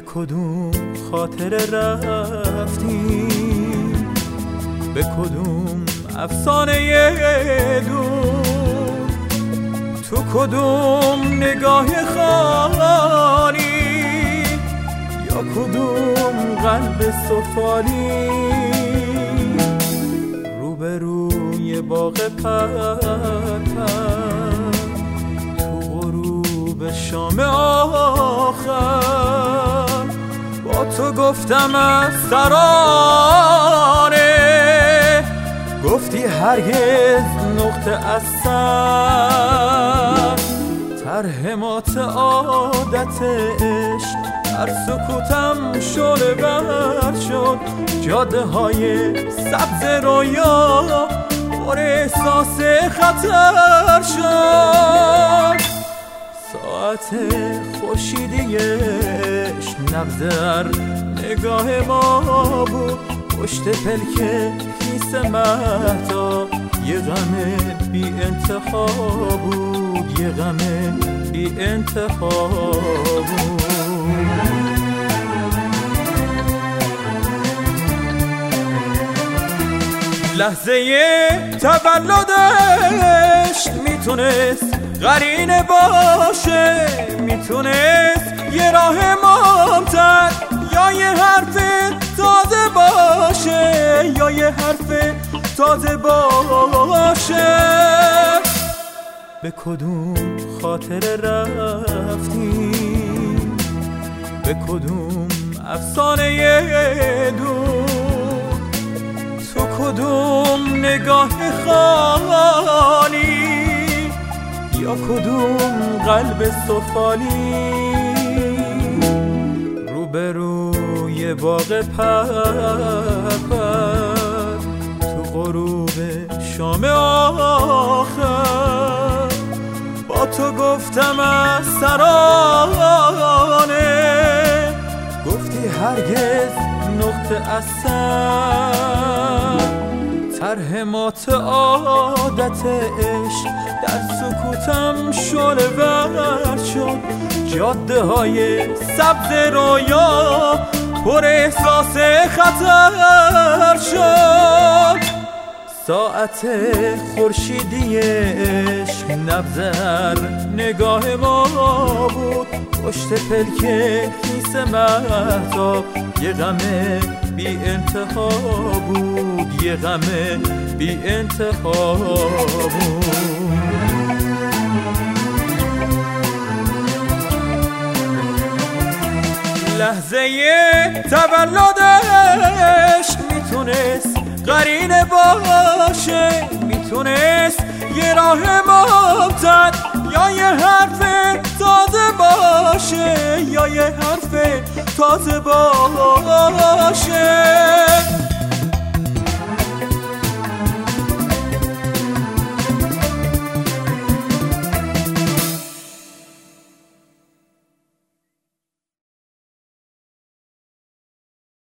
به کدوم خاطره رفتی، به کدوم افسانه دور، تو کدوم نگاه خالی یا کدوم قلب سفالی، روبروی باغ پرپر تو غروب شام آخر با تو گفتم از ترانه، گفتی هرگز نقطه از سر، طرح مات عادت عشق در سکوتم شعله ور شد، جاده های سبز رویا پر احساس خطر شد، ساعت خورشیدی عشق نبض در نگاه ما بود، پشت پلک کیسه مهتاب یه غم بی انتها بود، یه غم بی انتها بود. لحظه تولدش میتونست قرینه باشه، میتونست یه راه ممتد یا یه حرف تازه باشه، یا یه حرف تازه باشه. به کدوم خاطره رفتی، به کدوم افسانه دور، تو کدوم نگاه خالی یا کدوم قلب سفالی، روبروی باغ پرپر تو غروب شام آخر با تو گفتم از ترانه، گفتی هرگز نقطه از سر، طرح مات عادت عشق در سکوتم شعله ور شد، جاده های سبز رویا پر احساس خطر شد، ساعت خورشیدی عشق نبض در نگاه ما بود، پشت پلک کیسه مهتاب یه غم بی انتها بود، یه غم بی انتها بود. لحظه تولدش میتونست قرینه باشه، میتونست یه راه ممتد یا یه حرف تازه باشه، یا یه حرف تازه باشه.